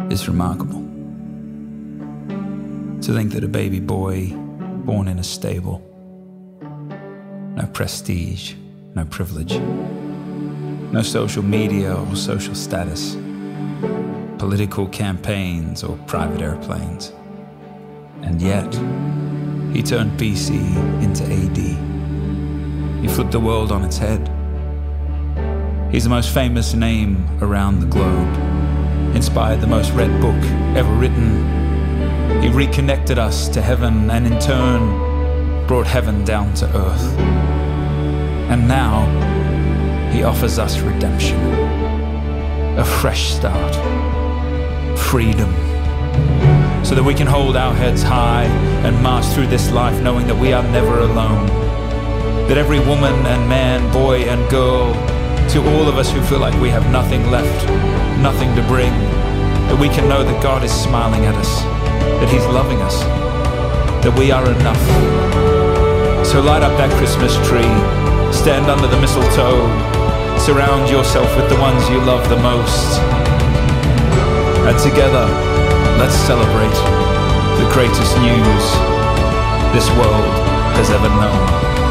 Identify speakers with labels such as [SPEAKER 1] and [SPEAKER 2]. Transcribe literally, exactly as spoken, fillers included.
[SPEAKER 1] is remarkable. To think that a baby boy born in a stable, no prestige, no privilege, no social media or social status, political campaigns or private airplanes. And yet, he turned B C into A D. He flipped the world on its head. He's the most famous name around the globe, inspired the most read book ever written. He reconnected us to heaven and in turn brought heaven down to earth. And now he offers us redemption, a fresh start, freedom, so that we can hold our heads high and march through this life knowing that we are never alone. That every woman and man, boy and girl, to all of us who feel like we have nothing left, nothing to bring, that we can know that God is smiling at us, that He's loving us, that we are enough. So light up that Christmas tree, stand under the mistletoe, surround yourself with the ones you love the most, and together, let's celebrate the greatest news this world has ever known.